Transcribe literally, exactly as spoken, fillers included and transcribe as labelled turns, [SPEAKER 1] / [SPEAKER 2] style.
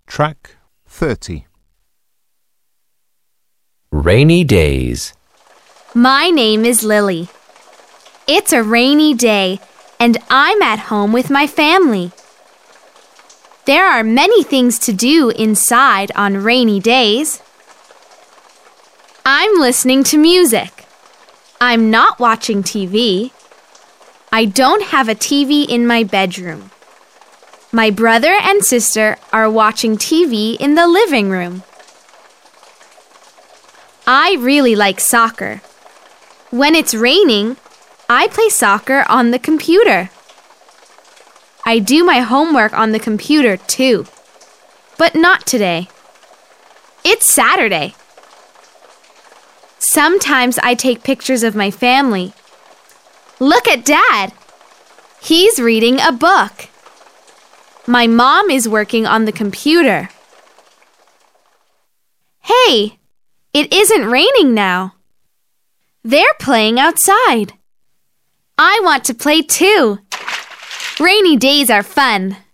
[SPEAKER 1] Track thirty.
[SPEAKER 2] Rainy days.
[SPEAKER 3] My name is Lily. It's a rainy day, and I'm at home with my family. There are many things to do inside on rainy days. I'm listening to music. I'm not watching T V. I don't have a T V in my bedroom. My brother and sister are watching T V in the living room. I really like soccer. When it's raining, I play soccer on the computer. I do my homework on the computer too, but not today. It's Saturday. Sometimes I take pictures of my family. Look at Dad. He's reading a book. My mom is working on the computer. Hey, it isn't raining now. They're playing outside. I want to play too. Rainy days are fun.